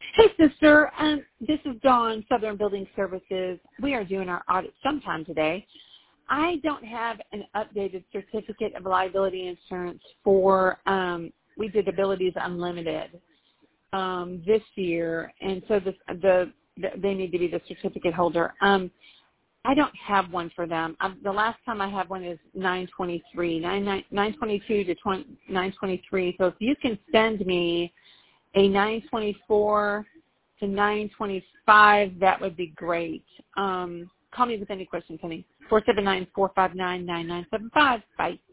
Hey, sister. This is Dawn, Southern Building Services. We are doing our audit sometime today. I don't have an updated certificate of liability insurance for, we did Abilities Unlimited this year, and so they need to be the certificate holder. I don't have one for them. The last time I have one is 922 to 923. So if you can send me a 924 to 925, that would be great. Call me with any questions, honey. 479-459-9975. Bye.